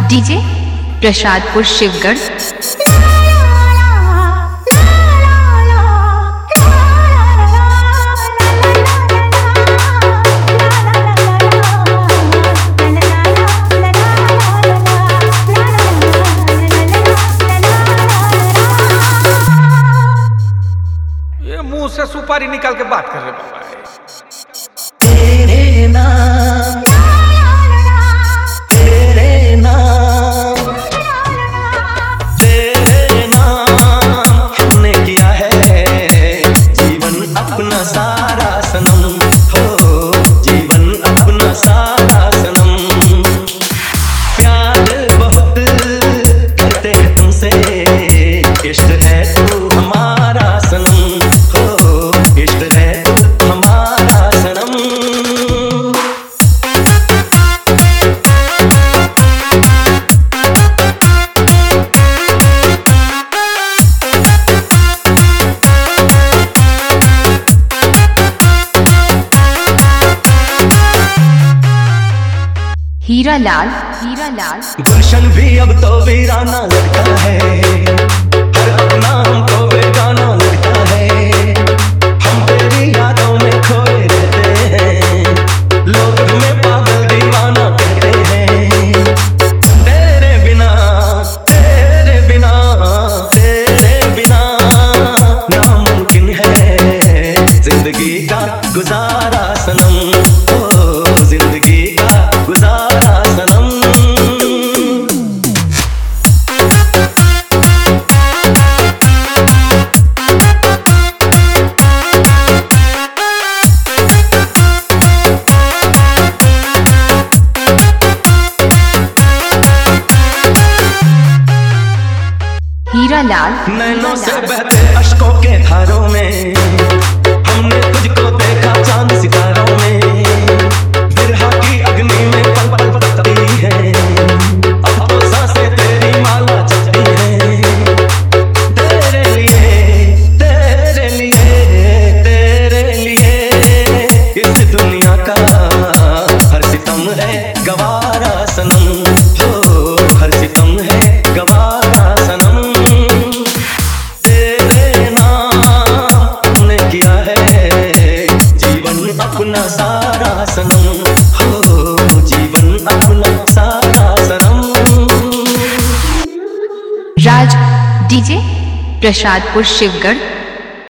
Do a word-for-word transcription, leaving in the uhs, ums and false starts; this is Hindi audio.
डीजे प्रसादपुर शिवगढ़। ये मुंह से सुपारी निकाल के बात कर रहे बाबा। तेरे नाम तेरे नाम तेरे नाम हमने किया है जीवन अपना सारा सनम हो, जीवन अपना सारा सनम। प्यार बहुत करते हैं तुमसे, इश्क है तू हमारा सनम हो, इश्क है तू हमारा सनम। हीरा लाल हीरा लाल गुलशन भी अब तो वीराना लगता है, हर अपना हमको बेगाना लगता है। हम तेरी यादों में खोए रहते हैं, लोग हमें पागल दीवाना कहते हैं। तेरे बिना तेरे बिना तेरे बिना नामुमकिन है जिंदगी का गुजारा सनम हो, जिंदगी का गुजारा सनम। हीरा लाल नैनों से बहते अश्कों के धारों में हमने तुझको देखा चांद सितारों में। बिरहा की अग्नि में पल पल तपती है, अब तो सांसें तेरी माला जपती है। तेरे लिए तेरे लिए तेरे लिए इस दुनिया का हर सितम है गवारा सनम हो, हर सितम है गवारा सनम। तेरे नाम हमने किया है जीवन अपना सारा सनम हो, जीवन अपना सारा सनम। राज डीजे प्रसादपुर शिवगढ़।